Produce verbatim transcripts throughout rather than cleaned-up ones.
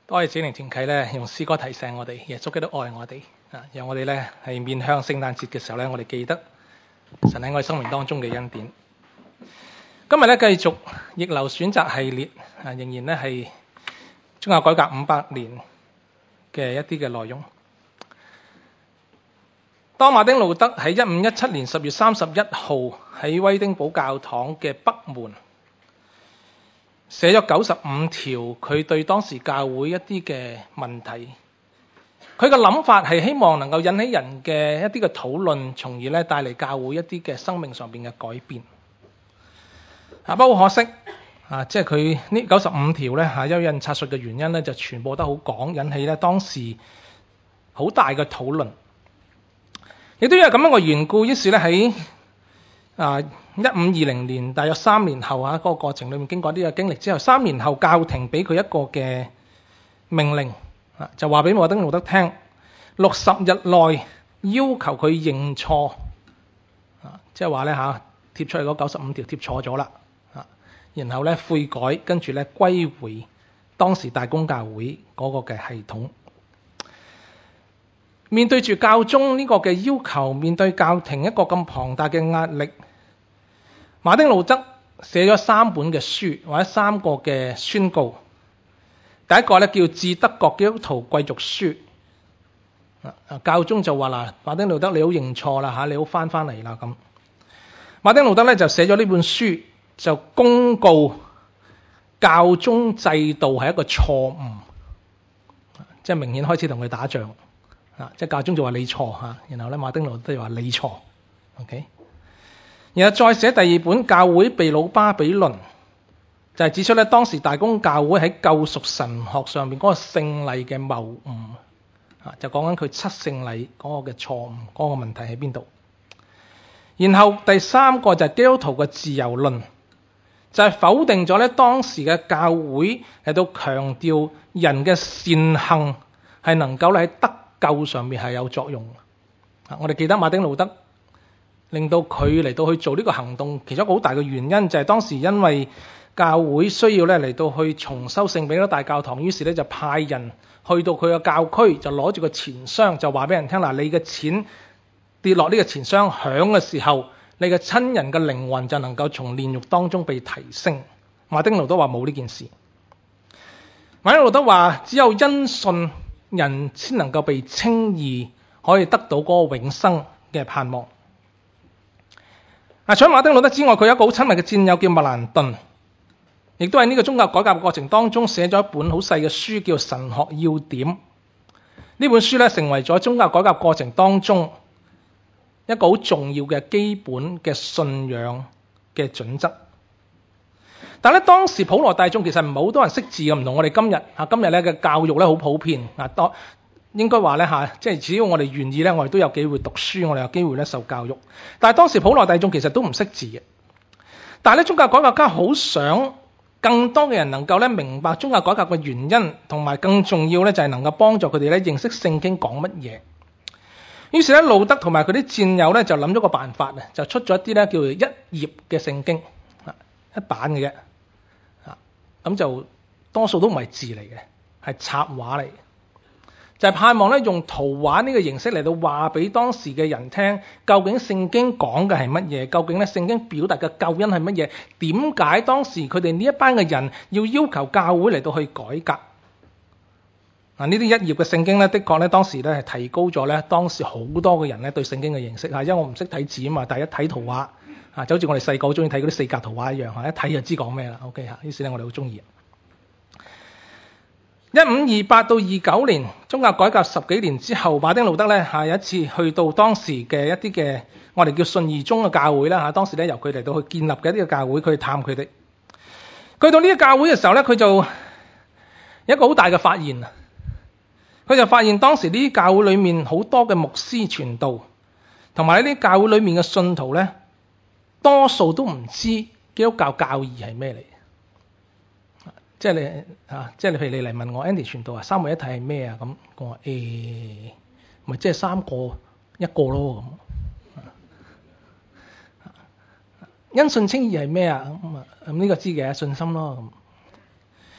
多謝子靈團契咧，用詩歌提醒我哋，耶穌基督愛我哋啊，讓我哋咧係面向聖誕節嘅時候咧，我哋記得神喺我哋生命當中嘅恩典。今日咧繼續逆流選擇系列啊，仍然咧係宗教改革五百年嘅一啲嘅內容。當馬丁路德喺一五一七年十月三十一號喺威丁堡教堂嘅北門寫咗九十五條佢對當時教會一啲嘅問題，佢嘅諗法係希望能夠引起人嘅一啲嘅討論，從而咧帶嚟教會一啲嘅生命上邊嘅改變。啊，不過可惜啊，即係佢呢九十五條咧嚇，因為印刷術嘅原因咧，就傳播得好廣，引起咧當時好大嘅討論。亦都因為咁樣嘅緣故，於是咧喺啊一五二零年大約三年後啊，嗰個過程裏面經過呢個經歷之後，三年後教廷俾佢一個嘅命令啊，就話俾馬丁路德聽，六十日內要求佢認錯啊，即係話咧嚇貼出嚟嗰九十五條貼錯咗啦啊，然後咧悔改，跟住咧歸回當時大公教會嗰個嘅系統。面對住教宗呢個嘅要求，面對教廷一個咁龐大嘅壓力，馬丁路德寫咗三本嘅書或者三個嘅宣告。第一個咧叫《致德國基督徒貴族書》，啊教宗就話啦，馬丁路德你好認錯啦嚇，你好翻翻嚟啦咁。馬丁路德咧就寫咗呢本書，就公告教宗制度係一個錯誤，即係明顯開始同佢打仗。啊！即係教宗就話你錯嚇，然後咧馬丁路德就話你錯 ，OK。然後再寫第二本《教會被擄巴比倫》，就係指出咧當時大公教會喺救贖神學上面嗰個聖禮嘅謬誤，啊就講緊佢七聖禮嗰個嘅錯誤，嗰個問題喺邊度？然後第三個就係基督徒嘅自由論，就係否定咗咧當時嘅教會嚟到強調人嘅善行係能夠喺得救上面係有作用的。我哋記得馬丁路德令到佢嚟到去做呢個行動，其中一個好大嘅原因就係當時因為教會需要咧嚟到去重修聖彼得大教堂，於是咧就派人去到佢嘅教區，就攞住個錢箱，就話俾人聽啦，你嘅錢跌落呢個錢箱響嘅時候，你嘅親人嘅靈魂就能夠從煉獄當中被提升。馬丁路德話冇呢件事。馬丁路德話只有因信人先能夠被稱義，可以得到嗰個永生嘅盼望。啊，除咗馬丁路德之外，佢有一個好親密嘅戰友叫麥蘭頓，亦都喺呢個宗教改革過程當中寫咗一本好細嘅書，叫《神學要點》。呢本書咧成為咗宗教改革過程當中一個好重要嘅基本嘅信仰嘅準則。但係咧，當時普羅大眾其實唔係好多人識字嘅，唔同我哋今日啊，今日咧嘅教育咧好普遍啊，多應該話咧嚇，即係只要我哋願意咧，我哋都有機會讀書，我哋有機會咧受教育。但係當時普羅大眾其實都唔識字嘅。但係咧，宗教改革家好想更多嘅人能夠咧明白宗教改革嘅原因，同埋更重要咧就係能夠幫助佢哋咧認識聖經講乜嘢。於是咧，路德同埋佢啲戰友咧就諗咗個辦法啊，就出咗一啲咧叫做一頁嘅聖經啊，一版嘅啫。咁就多數都唔係字嚟嘅，係插畫嚟，就係、是、盼望咧用圖畫呢個形式嚟到話俾當時嘅人聽，究竟聖經講嘅係乜嘢？究竟咧聖經表達嘅救恩係乜嘢？點解當時佢哋呢一班嘅人要要求教會嚟到去改革？嗱，呢啲一頁嘅聖經咧，的確咧當時咧係提高咗咧當時好多嘅人咧對聖經嘅認識嚇，因為我唔識睇字啊嘛，但係一睇圖畫。啊，就好似我哋細個好中意睇嗰啲四格圖畫一樣，一睇就知講咩啦。OK 嚇，於是咧我哋好中意。一五二八到二九年，宗教改革十幾年之後，馬丁路德咧嚇有一次去到當時嘅一啲嘅我哋叫信義宗嘅教會啦嚇，當時咧由佢嚟到去建立嘅一啲嘅教會，佢去探佢哋。去到呢個教會嘅時候咧，佢就有一個好大嘅發現啊！佢就發現當時呢啲教會裏面好多嘅牧師傳道，同埋呢啲教會裏面嘅信徒咧。多數都唔知基督教教義係咩嚟，即係你啊，即係你譬如你嚟問我 Andy 傳道啊，三位一體係咩啊？咁我話誒，咪即係三個一個咯咁。因信稱義係咩啊？咁啊咁呢個知嘅信心咯咁。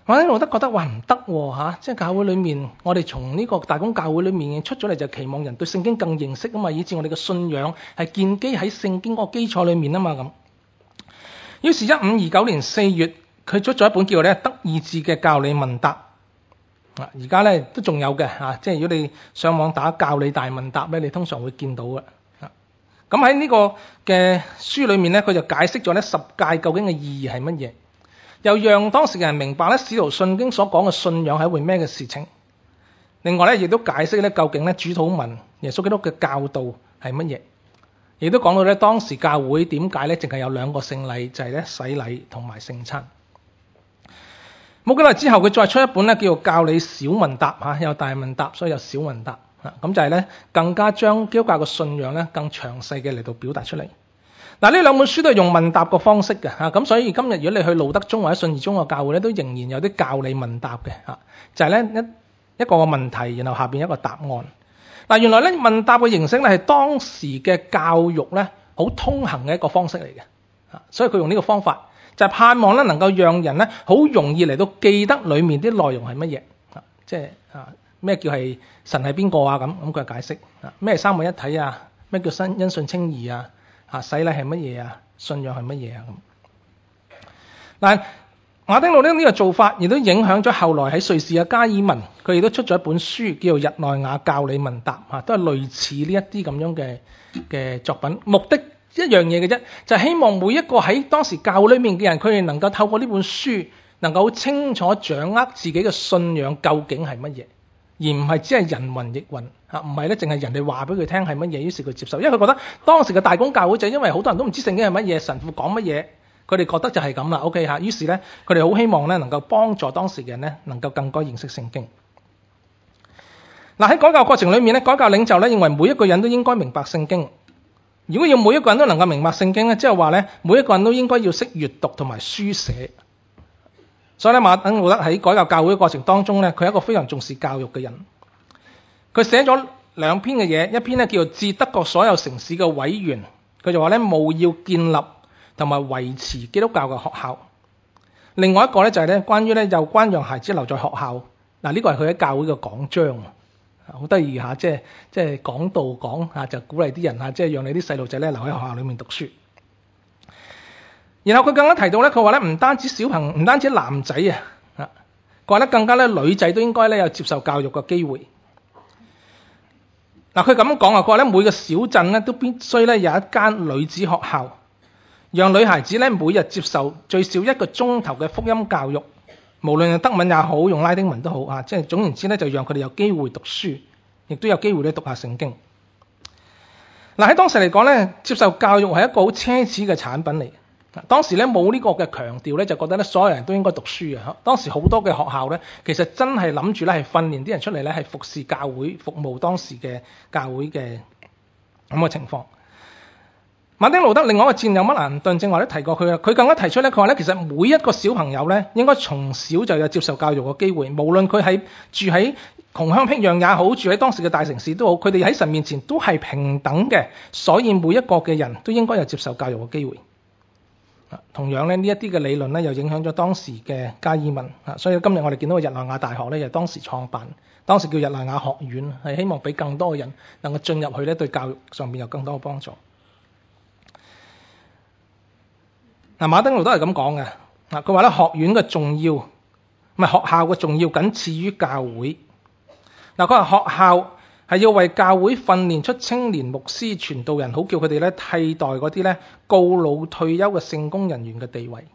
馬丁路德覺得話唔得喎嚇，即係教會裏面，我哋從呢個大公教會裏面出咗嚟就期望人對聖經更認識啊嘛，以致我哋嘅信仰係建基喺聖經嗰個基礎裏面啊嘛咁。於是，一五二九年四月，佢出咗一本叫咧德意志嘅教理問答。啊，而家咧都仲有嘅嚇，即係如果你上網打教理大問答咧，你通常會見到嘅。啊，咁喺呢個嘅書裏面咧，佢就解釋咗咧十誡究竟嘅意義係乜嘢。又讓當時嘅人明白咧，使徒信經所講嘅信仰係一回咩嘅事情。另外咧，亦都解釋咧究竟咧主禱文耶穌基督嘅教導係乜嘢，亦都講到咧當時教會點解咧淨係有兩個聖禮，就係咧洗禮同埋聖餐。冇幾耐之後，佢再出一本咧叫做教理小問答嚇，有大問答，所以有小問答啊。咁就係咧更加將基督教嘅信仰咧更詳細嘅嚟到表達出嚟。嗱，呢兩本書都係用問答個方式嘅嚇，咁所以今日如果你去路德宗或者信義宗嘅教會咧，都仍然有啲教理問答嘅嚇，就係咧一一個個問題，然後下邊一個答案。嗱，原來咧問答嘅形式咧係當時嘅教育咧好通行嘅一個方式嚟嘅嚇，所以佢用呢個方法就係盼望咧能夠讓人咧好容易嚟到記得裡面啲內容係乜嘢嚇，即係啊咩叫係神係邊個啊咁，咁佢解釋啊咩三位一體啊，咩叫新因信稱義啊。啊！洗禮係乜嘢啊？信仰係乜嘢啊？咁嗱，馬丁路德呢個做法，亦都影響咗後來喺瑞士嘅加爾文，佢亦都出咗一本書，叫做《日內瓦教理問答》啊，都係類似呢一啲咁樣嘅嘅作品。目的一樣嘢嘅啫，就係希望每一個喺當時教會裏面嘅人，佢哋能夠透過呢本書，能夠清楚掌握自己嘅信仰究竟係乜嘢。而唔係只係人云亦云嚇，唔係咧，淨係人哋話俾佢聽係乜嘢，於是佢接受，因為佢覺得當時嘅大公教會就因為好多人都唔知聖經係乜嘢，神父講乜嘢，佢哋覺得就係咁啦。OK 嚇，於是咧佢哋好希望咧能夠幫助當時嘅人咧能夠更加認識聖經。嗱，喺改革過程裏面咧，改革領袖咧認為每一個人都應該明白聖經。如果要每一個人都能夠明白聖經咧，即係話咧每一個人都應該要識閱讀同埋書寫。所以咧，馬丁路德喺改革教會嘅過程當中咧，佢係一個非常重視教育嘅人。佢寫咗兩篇嘅嘢，一篇咧叫做《致德國所有城市嘅委員》，佢就話咧務要建立同埋維持基督教嘅學校。另外一個咧就係咧關於咧有關讓孩子留在學校。嗱，呢個係佢喺教會嘅講章，好得意嚇，即係即係講道講嚇就鼓勵啲人嚇，即係讓你啲細路仔咧留喺學校裏面讀書。然後佢更加提到咧，佢話咧唔單止小朋唔單止男仔啊，啊，佢話咧更加咧女仔都應該咧有接受教育嘅機會。嗱，佢咁樣講啊，佢話咧每個小鎮咧都必須咧有一間女子學校，讓女孩子咧每日接受最少一個鐘頭嘅福音教育，無論係德文也好，用拉丁文都好啊，即係總言之咧就讓佢哋有機會讀書，亦都有機會咧讀下聖經。嗱，喺當時嚟講咧，接受教育係一個好奢侈嘅產品嚟。當時咧冇呢個嘅強調咧，就覺得咧所有人都應該讀書嘅。當時好多嘅學校咧，其實真係諗住咧係訓練啲人出嚟咧係服侍教會、服務當時嘅教會嘅咁嘅情況。馬丁路德另外一個戰友麥蘭頓正話都提過佢啊，佢更加提出咧，佢話咧其實每一個小朋友咧應該從小就有接受教育嘅機會，無論佢喺住喺窮鄉僻壤也好，住喺當時嘅大城市都好，佢哋喺神面前都係平等嘅，所以每一個嘅人都應該有接受教育嘅機會。同樣咧，呢一啲嘅理論咧，又影響咗當時嘅加爾文啊，所以今日我哋見到嘅日內瓦大學咧，又當時創辦，當時叫日內瓦學院，係希望俾更多嘅人能夠進入去咧，對教育上面有更多嘅幫助。嗱，馬丁路德係咁講嘅，嗱，佢話咧學院嘅重要，唔係學校嘅重要，僅次於教會。嗱，佢話學校係要為教會訓練出青年牧師、傳道人，好叫佢哋咧替代嗰啲咧告老退休嘅聖工人員嘅地位。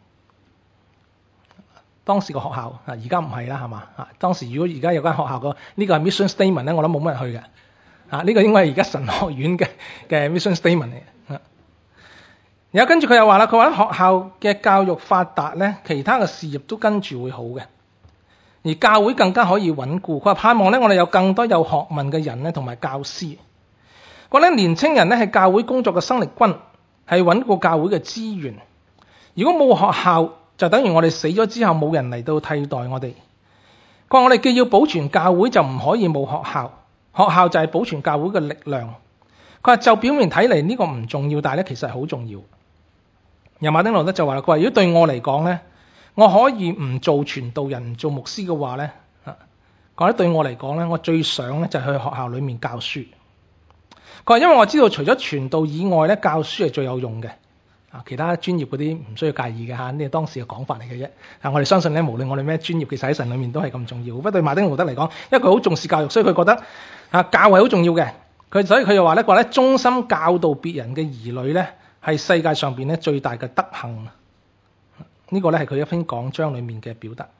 當時個學校啊，而家唔係啦，係嘛啊？當時如果而家有間學校個呢個係 mission statement 咧，我諗冇乜人去嘅啊。呢個應該係而家神學院嘅嘅 mission statement 嚟嘅。然後跟住佢又話啦，佢話學校嘅教育發達咧，其他嘅事業都跟住會好嘅。而教會更加可以穩固。佢話盼望咧，我哋有更多有學問嘅人咧，同埋教師。佢咧年青人咧係教會工作嘅生力軍，係穩固教會嘅資源。如果冇學校，就等於我哋死咗之後冇人嚟到替代我哋。佢話我哋既要保存教會，就唔可以冇學校。學校就係保存教會嘅力量。佢話就表面睇嚟呢個唔重要，但係咧其實係好重要。由馬丁路德就話啦，佢話如果對我嚟講咧， 我可以唔做傳道人、唔做牧師嘅話咧，啊，講得對我嚟講咧，我最想咧就係去學校裏面教書。佢話因為我知道除咗傳道以外咧，教書係最有用嘅。啊，其他專業嗰啲唔需要介意嘅嚇，呢係當時嘅講法嚟嘅啫。啊，我哋相信咧，無論我哋咩專業，其實喺神裏面都係咁重要。不過對馬丁路德嚟講，因為佢好重視教育，所以佢覺得啊，教係好重要嘅。佢所以佢又話咧，話咧忠心教導別人嘅兒女咧，係世界上邊咧最大嘅德行。呢個咧係佢一篇講章裏面嘅表達。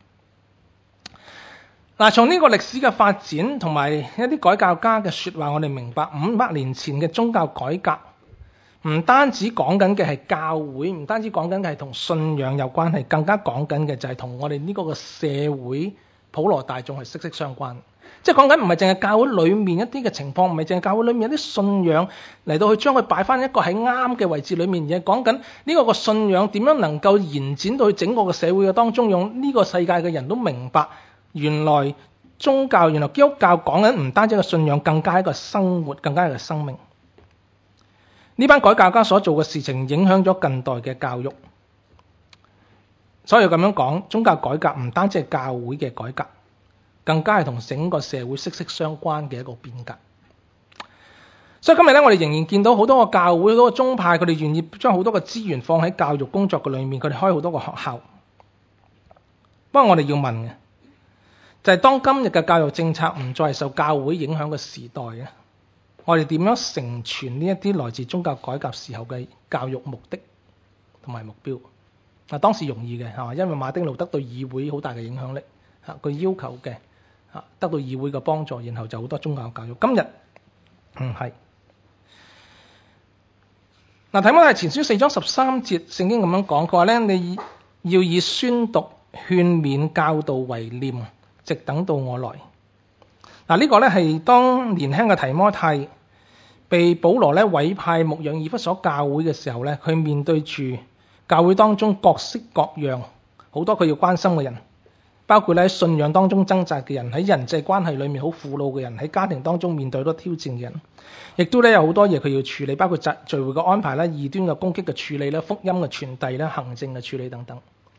嗱，從呢個歷史嘅發展同埋一啲改教家嘅説話，我哋明白五百年前嘅宗教改革。唔單止講緊嘅係教會，唔單止講緊嘅係同信仰有關係，更加講緊嘅就係同我哋呢個嘅社會普羅大眾係息息相關。即係講緊唔係淨係教會裏面一啲嘅情況，唔係淨係教會裏面一啲信仰嚟到去將佢擺翻一個喺啱嘅位置裏面，而係講緊呢個個信仰點樣能夠延展到去整個嘅社會嘅當中，用呢個世界嘅人都明白，原來宗教，原來基督教講緊唔單止一個信仰，更加一個生活，更加一個生命。呢班改教家所做嘅事情影響咗近代嘅教育，所以咁樣講，宗教改革唔單止係教會嘅改革，更加係同整個社會息息相關嘅一個變革。所以今日咧，我哋仍然見到好多個教會、好多個宗派，佢哋願意將好多個資源放喺教育工作嘅裏面，佢哋開好多個學校。不過我哋要問嘅就係，當今日嘅教育政策唔再係受教會影響嘅時代嘅，我哋點樣成全呢一啲來自宗教改革時候嘅教育目的同埋目標？嗱，當時容易嘅係嘛，因為馬丁路德對議會好大嘅影響力，嚇佢要求嘅嚇得到議會嘅幫助，然後就好多宗教教育。今日唔係。嗱，提摩太前書四章十三節，聖經咁樣講，佢話咧，你要以宣讀、勸勉、教導為念，直等到我來。嗱，呢個咧係當年輕嘅提摩太被保羅咧委派牧養以弗所教會嘅時候咧，佢面對住教會當中各式各樣好多佢要關心嘅人，包括咧喺信仰當中掙扎嘅人，喺人際關係裏面好苦惱嘅人，喺家庭當中面對好多挑戰嘅人，亦都咧有好多嘢佢要處理，包括集聚會嘅安排咧、異端嘅攻擊嘅處理咧、福音嘅傳遞咧、行政嘅處理等等。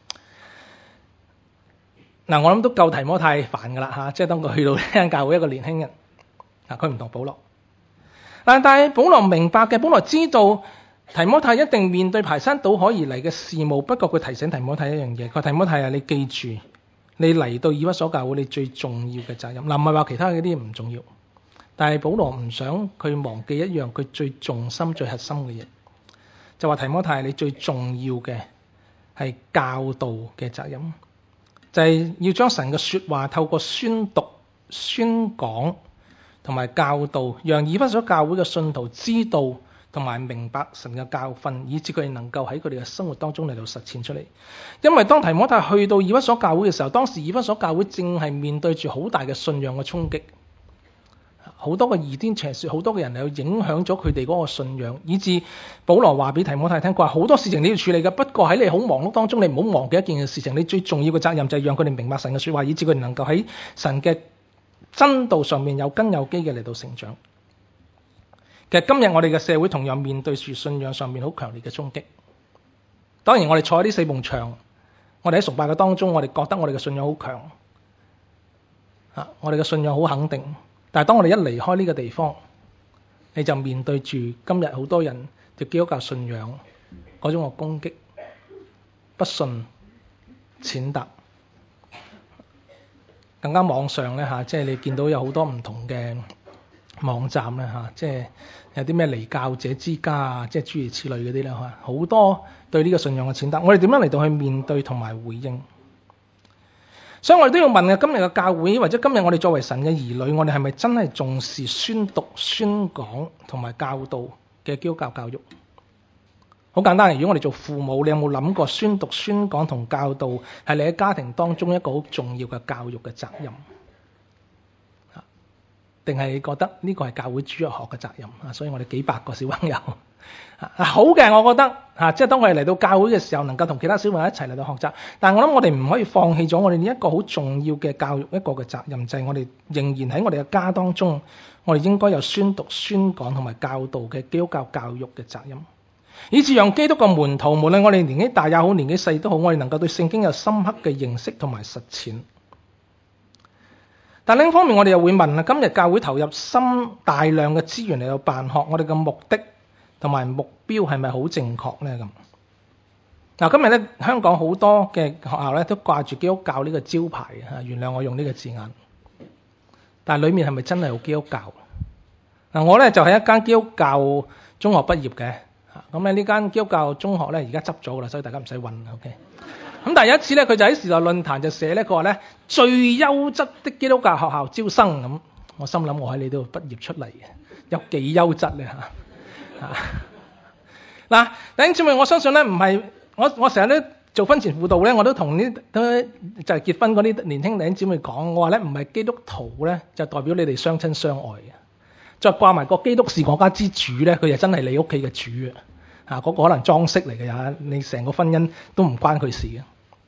嗱，我諗都夠提摩太煩噶啦嚇，即係當佢去到呢間教會一個年輕人，啊，佢唔同保羅。但係保羅明白嘅，保羅知道提摩太一定面對排山倒海而嚟嘅事務。不過佢提醒提摩太一樣嘢，佢話提摩太啊，你記住，你嚟到以弗所教會，你最重要嘅責任。嗱，唔係話其他嗰啲唔重要，但係保羅唔想佢忘記一樣佢最重心、最核心嘅嘢，就話提摩太，你最重要嘅係教導嘅責任。就係要將神嘅說話透過宣讀、宣講同埋教導，讓以弗所教會嘅信徒知道同埋明白神嘅教訓，以致佢哋能夠喺佢哋嘅生活當中嚟到實踐出嚟。因為當提摩太去到以弗所教會嘅時候，當時以弗所教會正係面對住好大嘅信仰嘅衝擊，好多個異端邪說，好多嘅人嚟到影響咗佢哋嗰個信仰，以致保羅話俾提摩太聽，佢話好多事情你要處理嘅，不過喺你好忙碌當中，你唔好忘記一件事情，你最重要嘅責任就係讓佢哋明白神嘅說話，以致佢哋能夠喺神嘅真道上面有根有基嘅嚟到成長。其實今日我哋嘅社會同樣面對住信仰上面好強烈嘅衝擊。當然我哋坐喺呢四埲牆，我哋喺崇拜嘅當中，我哋覺得我哋嘅信仰好強，啊，我哋嘅信仰好肯定。但係當我哋一離開呢個地方，你就面對住今日好多人對基督教信仰嗰種嘅攻擊、不信、踐踏，更加網上咧嚇，即係你見到有好多唔同嘅網站咧嚇，即係有啲咩離教者之家啊，即係諸如此類嗰啲咧嚇，好多對呢個信仰嘅踐踏，我哋點樣嚟到去面對同埋回應？所以我哋都要問嘅，今日嘅教會或者今日我哋作為神嘅兒女，我哋係咪真係重視宣讀、宣講同埋教導嘅基督教教育？好簡單，如果我哋做父母，你有冇諗過宣讀、宣講同教導係你喺家庭當中一個好重要嘅教育嘅責任？定係你覺得呢個係教會主日學嘅責任啊？所以我哋幾百個小朋友啊，好嘅，我覺得啊，即係當我哋嚟到教會嘅時候，能夠同其他小朋友一齊嚟到學習。但係我諗我哋唔可以放棄咗我哋呢一個好重要嘅教育一個嘅責任，就係我哋仍然喺我哋嘅家當中，我哋應該有宣讀、宣講同埋教導嘅基督教教育嘅責任。 以致讓基督嘅門徒，無論我哋年紀大也好，年紀細都好，我哋能夠對聖經有深刻嘅認識同埋實踐。但另一方面，我哋又會問啊，今日教會投入深大量嘅資源嚟到辦學，我哋嘅目的同埋目標係咪好正確呢？咁嗱，今日咧香港好多嘅學校咧都掛住基督教呢個招牌啊，原諒我用呢個字眼，但係裡面係咪真係有基督教？嗱，我咧就係一間基督教中學畢業嘅，咁咧呢間基督教中學咧而家執咗噶啦，所以大家唔使揾 OK。咁但係有一次咧，佢就喺時代論壇就寫咧，佢話咧最優質的基督教學校招生咁，我心諗我喺你度畢業出嚟嘅，有幾優質咧嚇？嗱，弟兄姊妹，我相信咧唔係我我成日咧做婚前輔導咧，我都同呢都就係結婚嗰啲年輕弟兄姊妹講，我話咧唔係基督徒咧就代表你哋相親相愛嘅，再掛埋個基督是我家之主咧，佢就真係你屋企嘅主啊！啊，嗰個可能裝飾嚟嘅呀，你成個婚姻都唔關佢事嘅。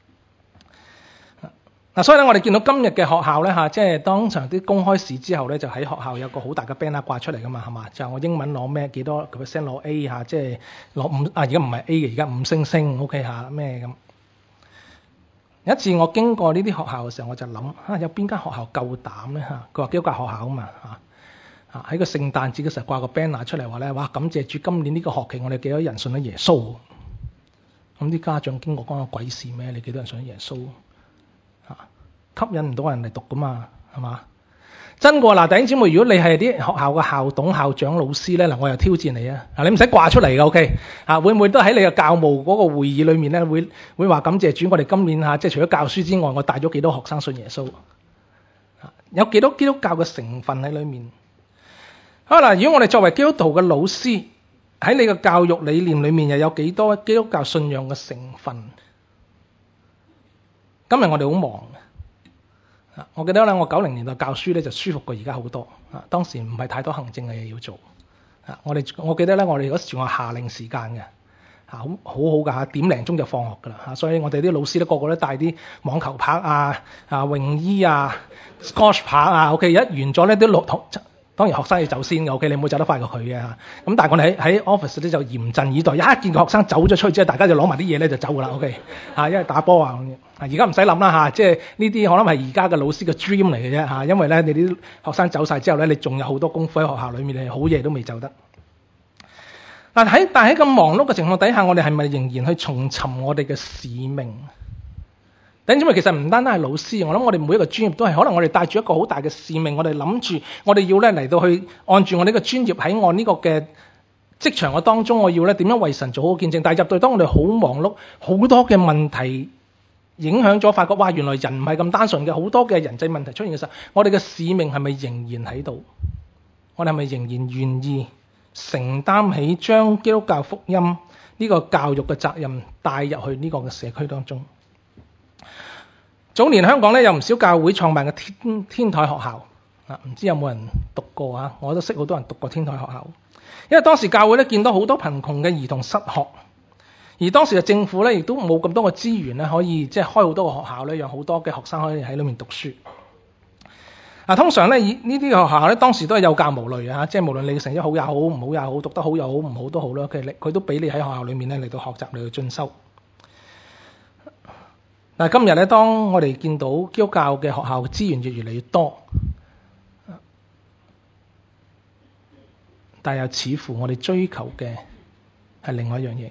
嗱，所以咧，我哋見到今日嘅學校咧嚇，即係當場啲公開試之後咧，就喺學校有個好大嘅 banner 掛出嚟噶嘛，係嘛？就係我英文攞咩幾多個 percent 攞 A 嚇，即係攞五啊，而家唔係 A 嘅，而家五星星 OK 嚇咩咁。有一次我經過呢啲學校嘅時候，我就諗啊，有邊間學校夠膽咧嚇？佢話基督教學校啊嘛嚇，啊喺個聖誕節嘅時候掛個 banner 出嚟話咧，哇！感謝主，今年呢個學期我哋幾多人信咗耶穌？咁啲家長經過講個鬼事咩？你幾多人信咗耶穌？吸引唔到人嚟讀噶嘛，係嘛？真嘅嗱，弟兄姊妹，如果你係啲學校嘅校董、校長、老師咧，嗱，我又挑戰你啊！嗱，你唔使掛出嚟嘅 ，OK？啊，會唔會都喺你嘅教務嗰個會議裏面咧，會會話感謝主，我哋今年嚇即係除咗教書之外，我帶咗幾多學生信耶穌？啊，有幾多基督教嘅成分喺裏面？好啦，如果我哋作為基督徒嘅老師，喺你嘅教育理念裏面又有幾多基督教信仰嘅成分？今日我哋好忙。我記得咧，我九零年代教書咧就舒服過而家好多。啊，當時唔係太多行政嘅嘢要做。啊，我哋我記得咧，我哋嗰時仲有夏令時間嘅，嚇好好好㗎嚇，點零鐘就放學㗎啦嚇。所以我哋啲老師咧個個都帶啲網球拍啊、啊泳衣啊、squash 拍啊。OK，一完咗咧啲老同。當然學生要走先嘅 ，OK，你唔好走得快過佢嘅嚇。咁但係我哋喺喺 office 咧就嚴陣以待，一見個學生走咗出去之後，大家就攞埋啲嘢咧就走㗎啦 ，OK，嚇，因為打波啊咁樣。而家唔使諗啦嚇，即係呢啲可能係而家嘅老師嘅 dream 嚟嘅啫嚇，因為咧你啲學生走晒之後咧，你仲有好多功夫喺學校裏面，你好嘢都未走得。但喺但喺咁忙碌嘅情況底下，我哋係咪仍然去重尋我哋嘅使命？等因為其實唔單單係老師，我諗我哋每一個專業都係，可能我哋帶住一個好大嘅使命，我哋諗住我哋要咧嚟到去按住我呢個專業喺我呢個嘅職場嘅當中，我要咧點樣為神做好見證。但係入到當我哋好忙碌，好多嘅問題影響咗，發覺哇，原來人唔係咁單純嘅，好多嘅人際問題出現嘅時候，我哋嘅使命係咪仍然喺度？我哋係咪仍然願意承擔起將基督教福音呢個教育嘅責任帶入去呢個嘅社區當中？早年香港咧有唔少教會創辦嘅天天台學校啊，唔知有冇人讀過啊？我都識好多人讀過天台學校，因為當時教會咧見到好多貧窮嘅兒童失學，而當時嘅政府咧亦都冇咁多嘅資源咧，可以即係開好多個學校咧，讓好多嘅學生可以喺裏面讀書。啊，通常咧以呢啲學校咧，當時都係有教無類啊，即係無論你成績好也好，唔好也好，讀得好又好，唔好都好啦，佢佢都俾你喺學校裏面咧嚟到學習嚟到進修。但係今日咧，當我哋見到基督教嘅學校資源越越嚟越多，但係又似乎我哋追求嘅係另外一樣嘢。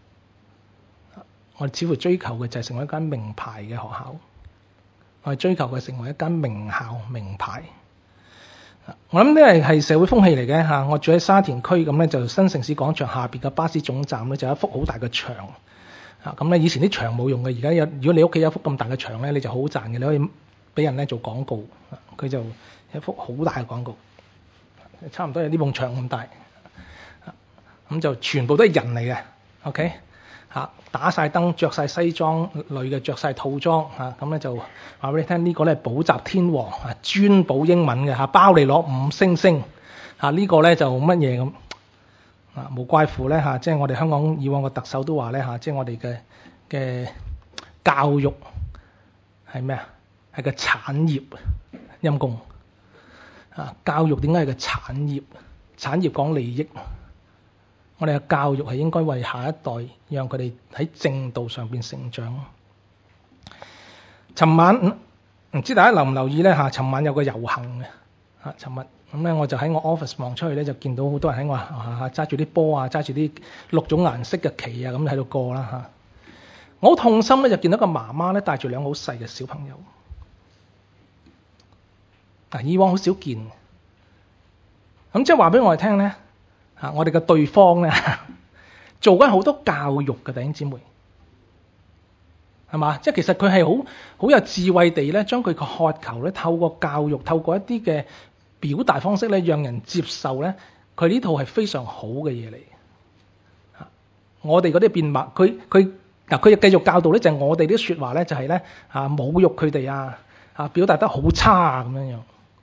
我哋似乎追求嘅就係成為一間名牌嘅學校，我哋追求嘅成為一間名校名牌。我諗呢係係社會風氣嚟嘅嚇。我住喺沙田區咁咧，就新城市廣場下邊嘅巴士總站咧，就有一幅好大嘅牆。啊，咁咧以前啲牆冇用嘅，而家有。如果你屋企有一幅咁大嘅牆咧，你就好賺嘅，你可以俾人咧做廣告。佢就一幅好大嘅廣告，差唔多有呢埲牆咁大。咁就全部都係人嚟嘅 ，OK？ 嚇，打晒燈，着晒西裝，女嘅着晒套裝嚇，咁咧就話俾你聽，呢個咧補習天王啊，專補英文嘅嚇，包你攞五星星嚇，呢個咧就乜嘢咁。啊，無怪乎咧嚇，即係我哋香港以往個特首都話咧嚇，即係我哋嘅嘅教育係咩啊？係個產業，陰公啊！教育點解係個產業？產業講利益， 我哋嘅教育係應該為下一代，讓佢哋喺正道上邊成長。尋晚唔、嗯、知大家留唔留意咧嚇？尋晚有個遊行嘅嚇，尋日咁咧我就喺我 office 望出去咧，就見到好多人喺我嚇揸住啲波啊，揸住啲六種顏色嘅旗啊，咁喺度過啦嚇。我好痛心咧，就見到個媽媽咧帶住兩個好細嘅小朋友。嗱，以往好少見。咁即係話俾我哋聽咧嚇，我哋嘅對方咧做緊好多教育嘅弟兄姊妹。係嘛？即係其實佢係好好有智慧地咧，將佢個渴求咧，透過教育，透過一啲嘅表達方式咧，讓人接受咧。佢呢套係非常好嘅嘢嚟。嚇，我哋嗰啲辯白，佢佢嗱，佢繼續教導咧，就係我哋啲説話咧，就係咧嚇侮辱佢哋啊，嚇表達得好差啊咁樣樣。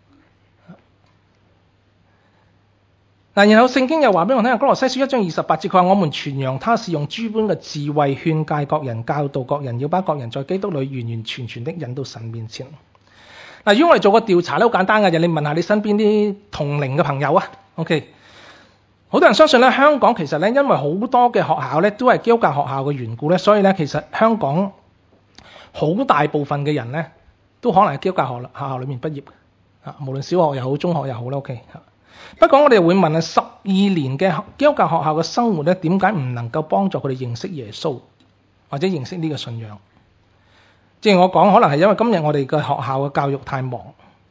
嗱，然後聖經又話俾我聽，《哥羅西書》一章二十八節，佢話：我們傳揚他是用諸般嘅智慧勸戒各人、教導各人，要把各人在基督裏完完全全的引到神面前。嗱，如果我哋做個調查咧，好簡單嘅啫，你問下你身邊啲同齡嘅朋友啊。OK， 好多人相信咧，香港其實咧，因為好多嘅學校咧都係基督教學校嘅緣故咧，所以咧其實香港好大部分嘅人咧都可能係基督教學校裏面畢業啊，無論小學又好、中學又好啦。OK。不過我哋會問啊，十二年嘅基督教學校嘅生活咧，點解唔能夠幫助佢哋認識耶穌，或者認識呢個信仰？正如我講，可能係因為今日我哋嘅學校嘅教育太忙，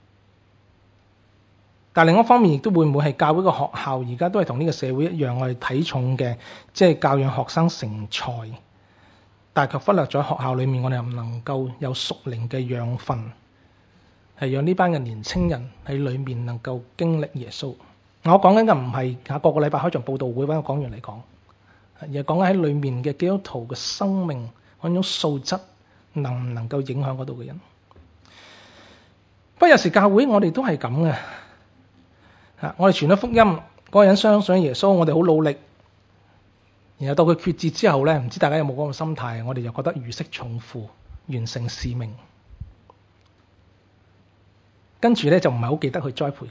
但另一方面亦都會唔會係教會嘅學校而家都係同呢個社會一樣，我哋睇重嘅即係教養學生成才，但係卻忽略咗學校裏面我哋唔能夠有屬靈嘅養分，係讓呢班嘅年青人喺裏面能夠經歷耶穌。我講緊嘅唔係下個個禮拜開場佈道會揾個講員嚟講，而係講緊喺裏面嘅基督徒嘅生命嗰種素質能唔能夠影響嗰度嘅人。不過有時教會我哋都係咁嘅，啊，我哋傳咗福音，嗰個人相信耶穌，我哋好努力，然後到佢決志之後咧，唔知大家有冇嗰個心態？我哋就覺得如釋重負，完成使命，跟住咧就唔係好記得去栽培佢。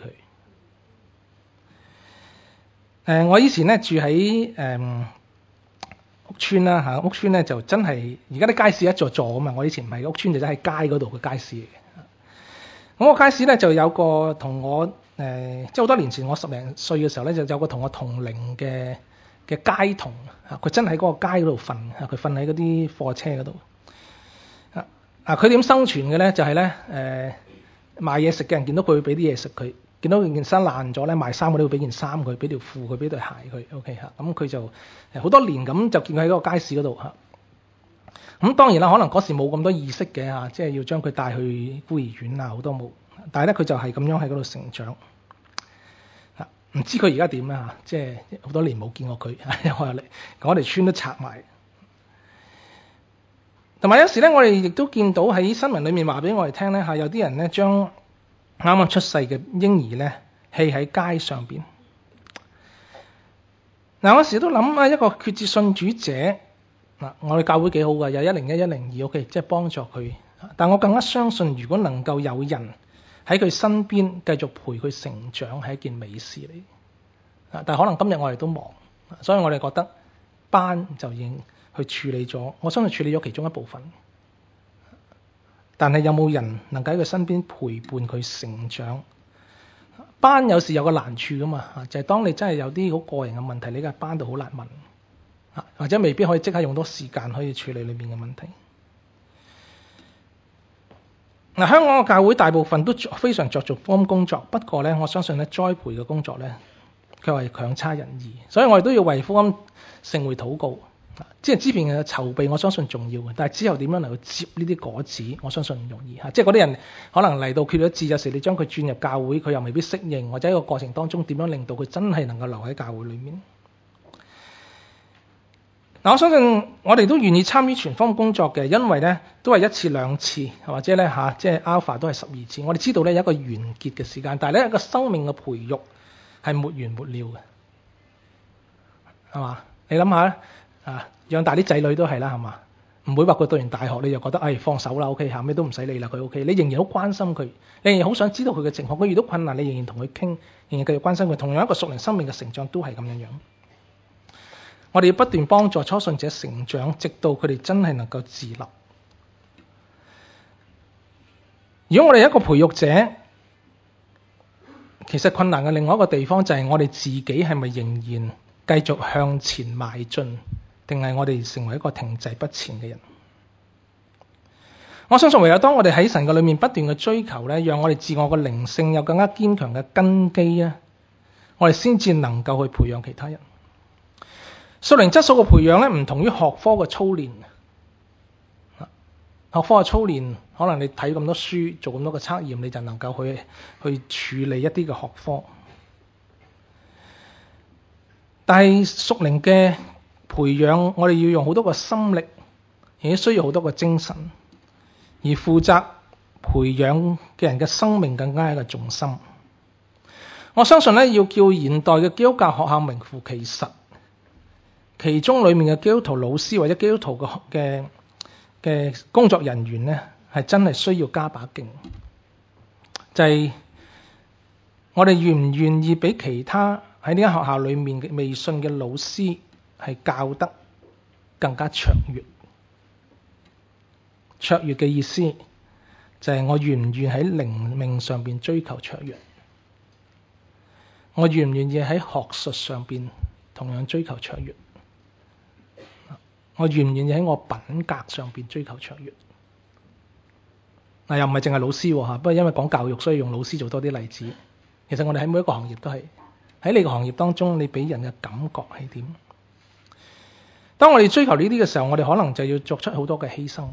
誒、呃，我以前咧住喺誒、呃、屋村啦嚇，屋村咧就真係而家啲街市一座座啊嘛。我以前唔係屋村，就真係街嗰度嘅街市嚟嘅。咁個街市咧就有個同我誒、呃，即係好多年前我十零歲嘅時候咧，就有個同我同齡嘅嘅街童嚇，佢真係喺嗰個街嗰度瞓嚇，佢瞓喺嗰啲貨車嗰度啊。啊，佢點生存嘅咧？就係咧誒，賣嘢食嘅人見到佢會俾啲嘢食佢。見到件衫爛咗咧，賣衫嗰啲會俾件衫佢，俾條褲佢，俾對鞋佢。OK 嚇，咁佢就好多年咁就見佢喺嗰個街市嗰度嚇。咁當然啦，可能嗰時冇咁多意識嘅嚇，即係要將佢帶去孤兒院啊，好多冇。但係咧，佢就係咁樣喺嗰度成長嚇。唔知佢而家點咧嚇？即係好多年冇見過佢，我哋我哋村都拆埋。同埋有時咧，我哋亦都見到喺新聞裡面話俾我哋聽咧嚇，有啲人咧將啱啱出世嘅嬰兒咧，棄喺街上邊。嗱，我時都諗啊，一個決志信主者，嗱，我哋教會幾好噶，有一零一、一零二 OK，即係幫助佢。但我更加相信，如果能夠有人喺佢身邊繼續陪佢成長，係一件美事嚟。啊，但係可能今日我哋都忙，所以我哋覺得班就已經去處理咗。我相信處理咗其中一部分。但係有冇人能夠喺佢身邊陪伴佢成長？班有時有個難處噶嘛，就係、是、當你真係有啲好個人嘅問題，你喺班度好難問，或者未必可以即刻用多時間可以處理裏面嘅問題。嗱，香港嘅教會大部分都非常着重福音工作，不過咧，我相信咧栽培嘅工作咧，佢係強差人意，所以我哋都要為福音聖會禱告。即係支片嘅籌備，我相信重要嘅。但係之後點樣嚟去接呢啲果子，我相信唔容易嚇。即係嗰啲人可能嚟到決咗志，有時你將佢轉入教會，佢又未必適應，或者喺個過程當中點樣令到佢真係能夠留喺教會裏面。嗱，我相信我哋都願意參與全方工作嘅，因為咧都係一次兩次，或者咧嚇，即係 Alpha 都係十二次。我哋知道咧有一個完結嘅時間，但係咧一個生命嘅培育係沒完沒了嘅，係嘛？你諗下咧。啊，養大啲仔女都係啦，係嘛？唔會話佢讀完大學你就覺得，哎，放手啦 ，OK， 後尾都唔使理啦，佢 OK， 你仍然好關心佢，你仍然好想知道佢嘅情況，佢遇到困難你仍然同佢傾，仍然繼續關心佢。同樣一個屬靈生命嘅成長都係咁樣樣。 我哋要不斷幫助初信者成長，直到佢哋真係能夠自立。如果我哋係一個培育者，其實困難嘅另外一個地方就係我哋自己係咪仍然繼續向前邁進，定係我哋成為一個停滯不前嘅人？我相信唯有當我哋喺神嘅裏面不斷嘅追求咧，讓我哋自我嘅靈性有更加堅強嘅根基啊，我哋先至能夠去培養其他人。屬靈質素嘅培養咧，唔同於學科嘅操練。學科嘅操練，可能你睇咁多書，做咁多嘅測驗，你就能夠去去處理一啲嘅學科。但係屬靈嘅培養，我哋要用好多個心力，亦都需要好多個精神。而負責培養嘅人嘅生命更加係一個重心。我相信咧，要叫現代嘅基督教學校名副其實，其中裡面嘅基督徒老師或者基督徒嘅嘅嘅工作人員咧，係真係需要加把勁。就係、是、我哋願唔願意俾其他喺呢間學校裡面嘅未信嘅老師係教得更加卓越。卓越嘅意思就係我願唔願喺靈命上邊追求卓越，我願唔願意喺學術上邊同樣追求卓越，我願唔願意喺我品格上邊追求卓越。嗱，又唔係淨係老師吓，不過因為講教育，所以用老師做多啲例子。其實我哋喺每一個行業都係喺你個行業當中，你俾人嘅感覺係點？當我哋追求呢啲嘅時候，我哋可能就要作出好多嘅犧牲。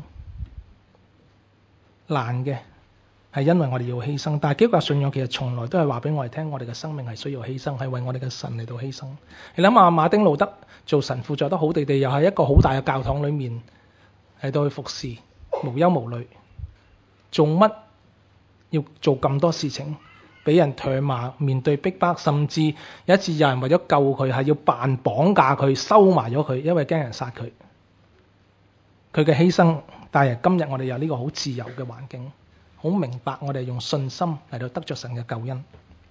難嘅係因為我哋要犧牲，但係基督教信仰其實從來都係話俾我哋聽，我哋嘅生命係需要犧牲，係為我哋嘅神嚟到犧牲。你諗下，馬丁路德做神父做得好地地，又係一個好大嘅教堂裏面嚟到去服侍，無憂無慮，做乜要做咁多事情？俾人唾罵，面對逼迫，甚至有一次有人為咗救佢，係要扮綁架佢，收埋咗佢，因為驚人殺佢。佢嘅犧牲，但係今日我哋有呢個好自由嘅環境，好明白我哋用信心嚟到得着神嘅救恩。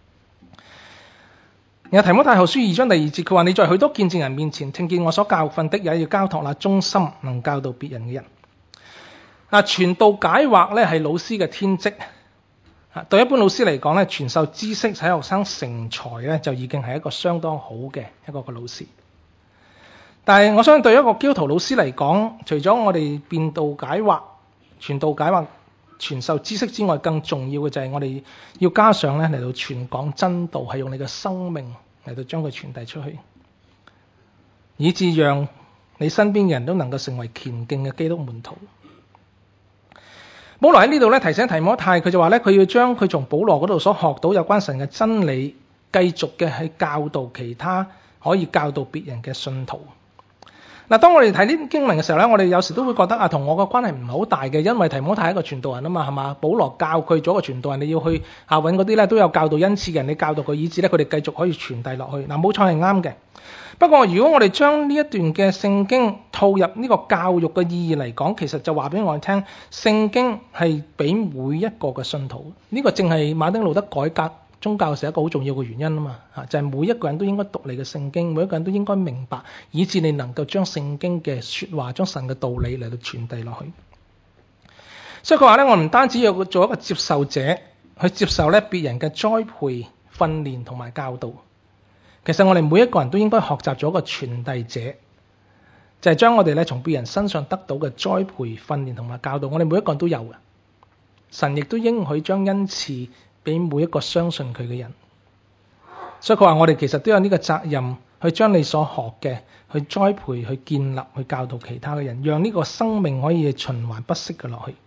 然後提摩太後書二章第二節，佢話：你在許多見證人面前聽見我所教訓的，也要交託那忠心能教導別人嘅人。嗱，傳道解惑咧係老師嘅天職。對一般老師嚟講咧，傳授知識使學生成才咧，就已經係一個相當好嘅一個個老師。但係我相信對一個基督徒老師嚟講，除咗我哋辯道解惑、傳道解惑、傳授知識之外，更重要嘅就係我哋要加上咧嚟到傳講真道，係用你嘅生命嚟到將佢傳遞出去，以致讓你身邊嘅人都能夠成為虔敬嘅基督門徒。保羅喺呢度咧提醒提摩太，佢就話咧，佢要將佢從保羅嗰度所學到有關神嘅真理，繼續嘅去教導其他可以教導別人嘅信徒。嗱，當我哋睇呢啲經文嘅時候咧，我哋有時都會覺得啊，同我個關係唔係好大嘅，因為提摩太係一個傳道人啊嘛，係嘛？保羅教佢做一個傳道人，你要去下揾嗰啲咧都有教導恩賜嘅人，你教導佢，以致咧佢哋繼續可以傳遞落去。嗱，冇錯係啱嘅。不過如果我哋將呢一段嘅聖經套入呢個教育嘅意義嚟講，其實就話俾我哋聽，聖經係俾每一個嘅信徒，呢、這個正係馬丁路德改革宗教是一個好重要嘅原因啊嘛，就係、是、每一個人都應該讀你嘅聖經，每一個人都應該明白，以致你能夠將聖經嘅說話、將神嘅道理嚟到傳遞落去。所以佢話咧，我唔單止要做一個接受者，去接受咧別人嘅栽培、訓練同埋教導。其實我哋每一個人都應該學習咗一個傳遞者，就係、是、將我哋咧從別人身上得到嘅栽培、訓練同埋教導，我哋每一個人都有嘅。神亦都應許將恩賜俾每一個相信佢嘅人。所以佢話我哋其實都有呢個責任，去將你所學嘅去栽培、去建立、去教導其他嘅人，讓呢個生命可以循環不息嘅落去。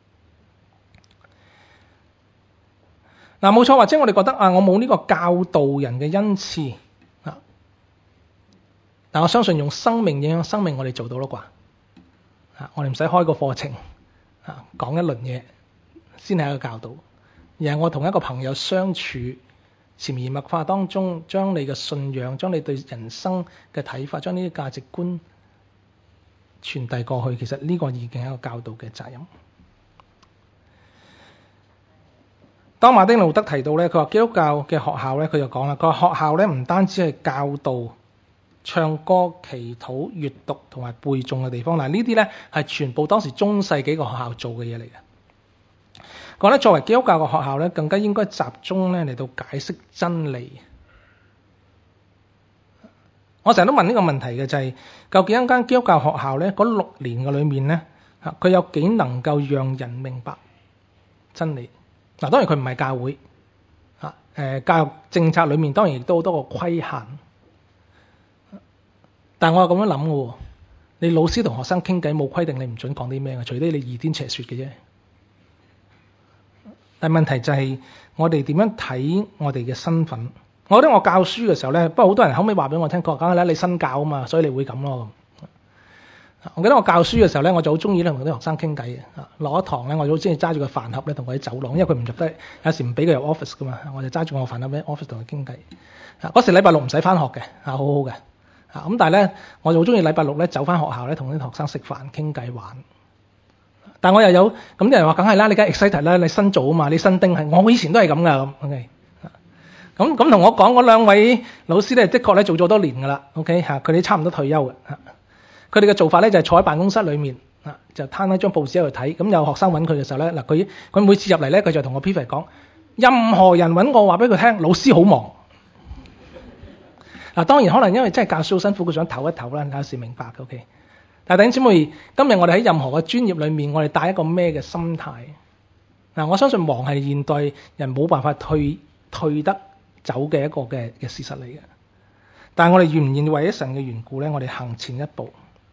嗱，冇錯，或者我哋覺得啊，我冇呢個教導人嘅恩賜啊，但我相信用生命影響生命，我哋做到咯啩？啊，我哋唔使開個課程啊，講一輪嘢先係一個教導，而係我同一個朋友相處，潛移默化當中，將你嘅信仰，將你對人生嘅睇法，將呢啲價值觀傳遞過去。其實呢個已經係一個教導嘅責任。當馬丁路德提到咧，佢話基督教嘅學校咧，佢就講啦，佢話學校咧唔單止係教導唱歌、祈禱、閱讀同埋背誦嘅地方。嗱，呢啲咧係全部當時中世紀個學校做嘅嘢嚟嘅。講咧，作為基督教嘅學校咧，更加應該集中咧嚟到解釋真理。我成日都問呢個問題嘅就係、是，究竟一間基督教學校咧，嗰六年嘅裏面咧，嚇佢有幾能夠讓人明白真理？嗱，當然佢唔係教會，嚇誒教育政策裏面當然亦都好多個規限。但係我係咁樣諗嘅喎，你老師同學生傾偈冇規定你唔準講啲咩嘅，除非你異端邪說嘅啫。但係問題就係我哋點樣睇我哋嘅身份？我覺得我教書嘅時候咧，不過好多人後尾話俾我聽，佢話梗係咧你新教啊嘛，所以你會咁咯。我記得我教書嘅時候咧，我就好中意咧同啲學生傾偈嘅。落一堂咧，我就好中意揸住個飯盒咧同佢喺走廊，因為佢唔入得，有時唔俾佢入 office 噶嘛，我就揸住我個飯盒喺 office 同佢傾偈。嗰時禮拜六唔使翻學嘅，啊好好嘅。啊咁但係咧，我就好中意禮拜六咧走翻學校咧同啲學生食飯傾偈玩。但我又有咁啲人話，梗係啦，你梗係 excited 啦，你新做啊嘛，你新丁係，我以前都係咁噶咁。OK，咁咁同我講嗰兩位老師咧，的確咧做咗好多年噶啦。OK 嚇，佢哋差唔多退休嘅嚇。佢哋嘅做法咧就係坐喺辦公室裏面啊，就攤喺張報紙喺度睇。咁有學生揾佢嘅時候咧，嗱佢佢每次入嚟咧，佢就同我 P 講，任何人揾我話俾佢聽，老師好忙。嗱當然可能因為真係教書好辛苦，佢想唞一唞啦，有時明白嘅。OK。但係弟兄姊妹，今日我哋喺任何嘅專業裏面，我哋帶一個咩嘅心態？嗱，我相信忙係現代人冇辦法退退得走嘅一個嘅嘅事實嚟嘅。但係我哋願唔願意為咗神嘅緣故咧，我哋行前一步。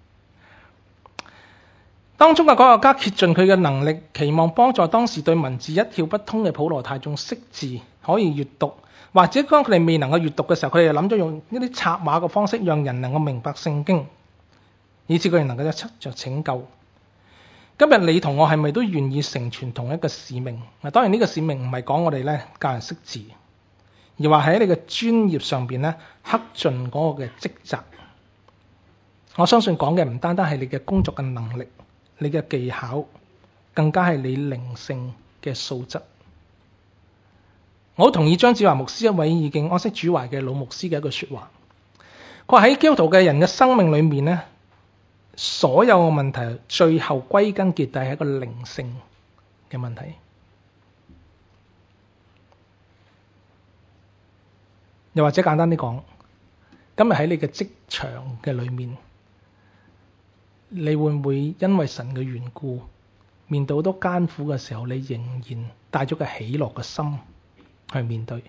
當中嘅改革家竭盡佢嘅能力，期望幫助當時對文字一竅不通嘅普羅大眾識字，可以閱讀，或者當佢哋未能夠閱讀嘅時候，佢哋就諗咗用一啲插畫嘅方式，讓人能夠明白聖經。以至佢哋能夠一出着拯救。今日你同我係咪都願意成全同一個使命？嗱，當然呢個使命唔係講我哋咧教人識字，而話喺你嘅專業上邊咧恪盡嗰個嘅職責。我相信講嘅唔單單係你嘅工作嘅能力、你嘅技巧，更加係你靈性嘅素質。我好同意張子華牧師一位已經安息主懷嘅老牧師嘅一句說話，佢話喺基督徒嘅人嘅生命裏面咧，所有嘅問題最後歸根結底係一個靈性嘅問題。又或者簡單啲講，今日喺你嘅職場嘅裏面，你會唔會因為神嘅緣故，面對好多艱苦嘅時候，你仍然帶咗個喜樂嘅心去面對？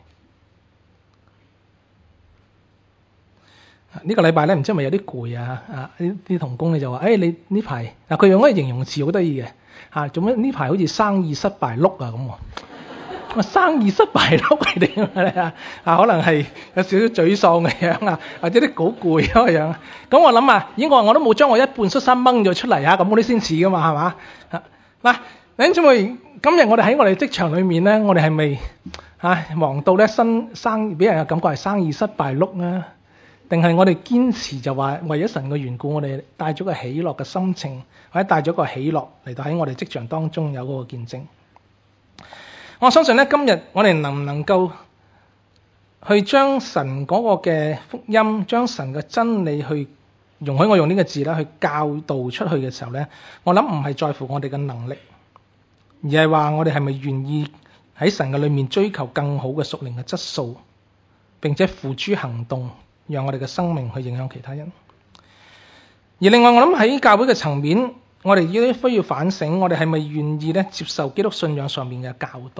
呢個禮拜咧，唔知係咪有啲攰啊？啊，啲啲同工你就話，誒、哎，你呢排嗱，佢用嗰個形容詞好得意嘅嚇，做咩呢排好似生意失敗碌啊咁喎？我生意失敗碌係點嘅咧？啊，可能係有少少沮喪嘅樣啊，或者啲好攰嗰個樣。咁我諗啊，咦，我我都冇將我一半恤衫掹咗出嚟啊，咁嗰啲先似噶嘛，係嘛？嗱，弟兄姊妹，今日我哋喺我哋職場裏面咧，我哋係咪啊忙到咧生生意俾人嘅感覺係生意失敗碌啊？定係我哋堅持就話為咗神嘅緣故，我哋帶咗個喜樂嘅心情，或者帶咗個喜樂嚟到喺我哋職場當中有嗰個見證。我相信咧，今日我哋能唔能夠去將神嗰個嘅福音，將神嘅真理去容許我用呢個字咧，去教導出去嘅時候咧，我諗唔係在乎我哋嘅能力，而係話我哋係咪願意喺神嘅裏面追求更好嘅屬靈嘅質素，並且付諸行動，讓我哋嘅生命去影響其他人。而另外我諗喺教會嘅層面，我哋亦都需要反省，我哋係咪願意咧接受基督信仰上面嘅教導？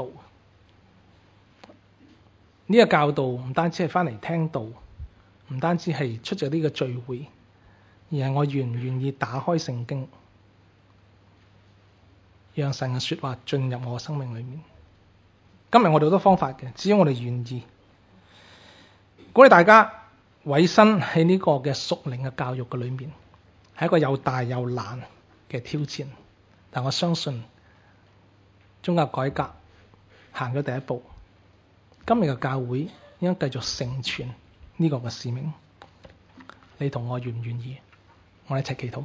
呢個教導唔單止係翻嚟聽道，唔單止係出席呢個聚會，而係我願唔願意打開聖經，讓神嘅說話進入我嘅生命裏面。今日我哋好多方法嘅，只要我哋願意。鼓勵大家委身喺呢個嘅屬靈嘅教育嘅裏面，係一個又大又難嘅挑戰，但我相信宗教改革行咗第一步，今日嘅教會應該繼續成全呢個嘅使命。你同我願唔願意？我哋一齊祈禱。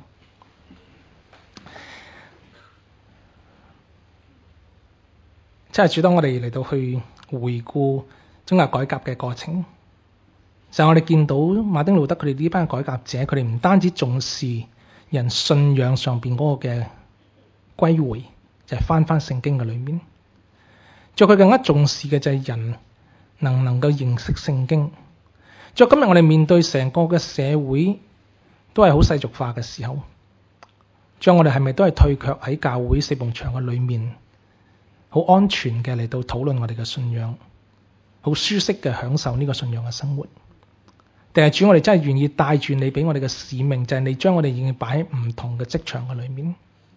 真係主，當我哋嚟到去回顧宗教改革嘅過程， 就係我哋見到馬丁路德佢哋呢班改革者，佢哋唔單止重視人信仰上邊嗰個嘅歸回，就係翻翻聖經嘅裏面。再佢更加重視嘅就係人能唔能夠認識聖經。再今日我哋面對成個嘅社會都係好世俗化嘅時候，再我哋係咪都係退卻喺教會四埲牆嘅裏面，好安全嘅嚟到討論我哋嘅信仰，好舒適嘅享受呢個信仰嘅生活？定係主我哋真係願意帶住你俾我哋嘅使命，就係你將我哋願意擺喺唔同嘅職場嘅裏面，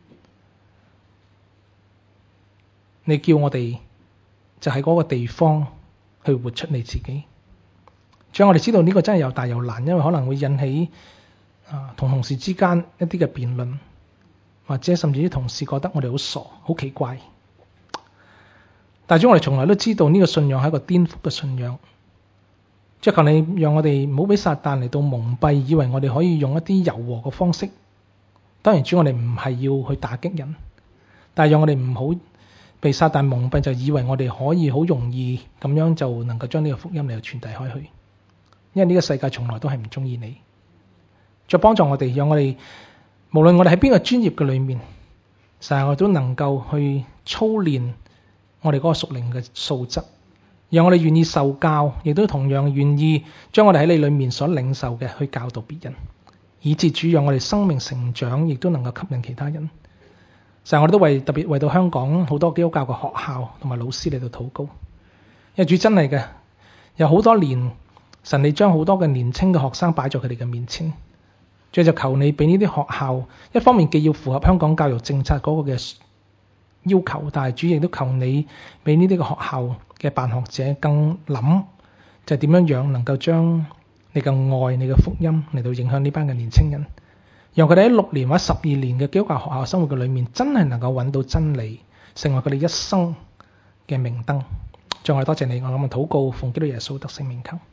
你叫我哋就喺嗰個地方去活出你自己。將我哋知道呢個真係又大又難，因為可能會引起啊同同事之間一啲嘅辯論，或者甚至啲同事覺得我哋好傻、好奇怪。但係主我哋從來都知道呢個信仰係一個顛覆嘅信仰。即係求你讓我哋唔好俾撒旦嚟到蒙蔽，以為我哋可以用一啲柔和嘅方式。當然主我哋唔係要去打擊人，但係讓我哋唔好被撒旦蒙蔽，就以為我哋可以好容易咁樣就能夠將呢個福音嚟到傳遞開去。因為呢個世界從來都係唔中意你。再幫助我哋，讓我哋無論我哋喺邊個專業嘅裏面，成日我都能夠去操練我哋嗰個屬靈嘅素質。讓我哋願意受教，亦都同樣願意將我哋喺你裏面所領受嘅去教導別人，以致主讓我哋生命成長，亦都能夠吸引其他人。成日我哋都為特別為到香港好多基督教嘅學校同埋老師嚟到禱告。因為主真係嘅，有好多年神你將好多嘅年輕嘅學生擺在佢哋嘅面前，最就求你俾呢啲學校一方面既要符合香港教育政策嗰個嘅要求，但係主亦都求你俾呢啲嘅學校嘅辦學者更諗就係點樣樣能夠將你嘅愛、你嘅福音嚟到影響呢班嘅年輕人，讓佢哋喺六年或者十二年嘅基督教學校生活嘅裏面，真係能夠揾到真理，成為佢哋一生嘅明燈。再我哋多謝你，我咁嘅禱告，奉基督耶穌得勝名求。